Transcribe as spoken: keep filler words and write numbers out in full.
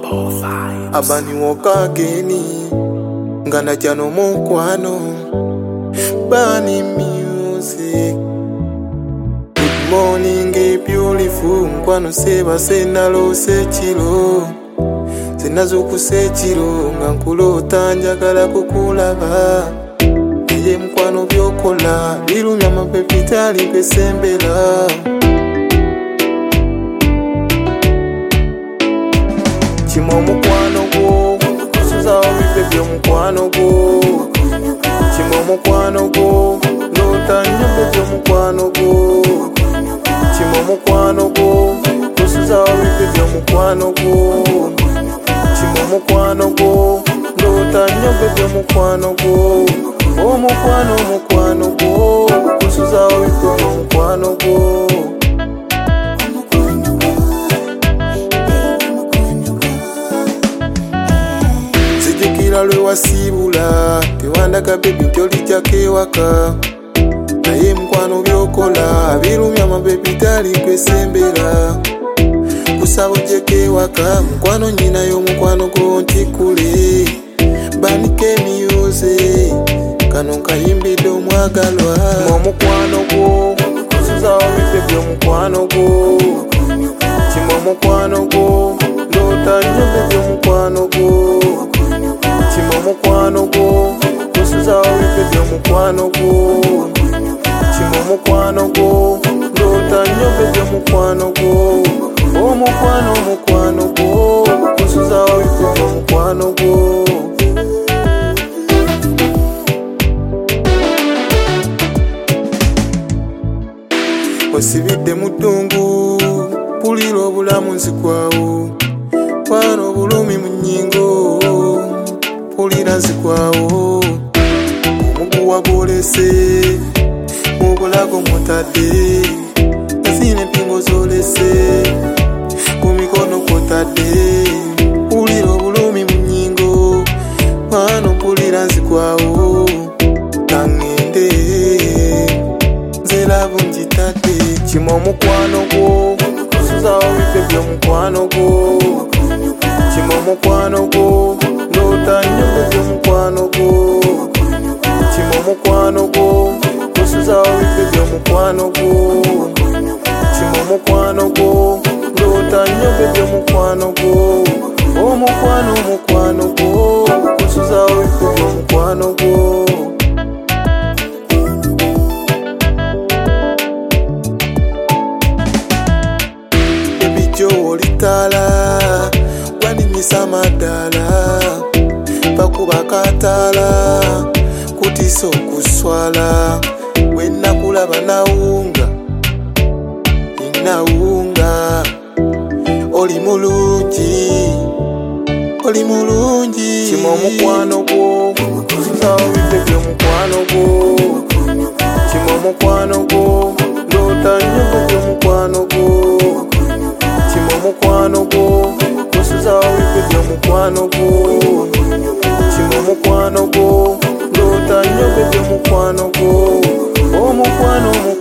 Abani woka geni ngana jano mokwano Bani music. Good morning, beautiful. Nkwano seba senalo sechiro Senazuku sechiro Ngankulota njagala kukulaba Eye mkwano byokola Birumya mapepitali pesembela Chimo mukwano go Suza omipe byo mukwano go Chimo mukwano go Lota nyumbe byo mukwano go Chimo mukwano go Suza omipe byo mukwano go Chimo mukwano go Lota nyumbe byo mukwano go O mukwano mukwano go Suza omipe byo mukwano go Lwe wasibula tewandaka baby tolija kewaka naye mkwano byokola birumya mabebi tali kwesembera kusabo je kewaka mkwano nyina yo mukwano go ntikule banike miyuze kano nkayimbido mwagalwa mo mukwano go kusuza omipe byo mukwano go chimo mukwano go ndota nyumbe byo mukwano go Chimo mukwano go Kusuza omipe byo mukwano go Chimo mukwano go Ndota nyumbe byo mukwano go O mukwano mukwano go Kusuza omipe byo mukwano go Osibidde mutungu Pulira obulamu nzikwawo Kwano bulumi mu nnyingo Pulira nzikwawo Omuguwa gwolese Mubulago mutadde Nazine mpingo zolese Kumikono kwotadde Pulira obulumi mu nnyingo Kwano pulira nzikwawo Kangende Nze lavu njitadde Chimo mukwano gwo Kusuza omipe byo mukwano gwo Chimo mukwano gwo Ndota nyumbe byo mukwano go Chimo mukwano go Kusuza omipe byo mukwano go Chimo mukwano go Ndota nyumbe byo mukwano go O mukwano mukwano go Kusuza omipe byo mukwano go Ebijo olitala Waninyisa madala Bakuba katala Kutiso kuswala Wena kulaba naunga Inaunga Oli mulungi Oli mulungi Chimo mukwano go Kusuza omipe byo mukwano go Chimo mukwano go Ndota nyumbe byo mukwano go Chimo mukwano go Kusuza omipe byo mukwano go Chimo mukwano go Ndota nyumbe byo mukwano go O mukwano mukwano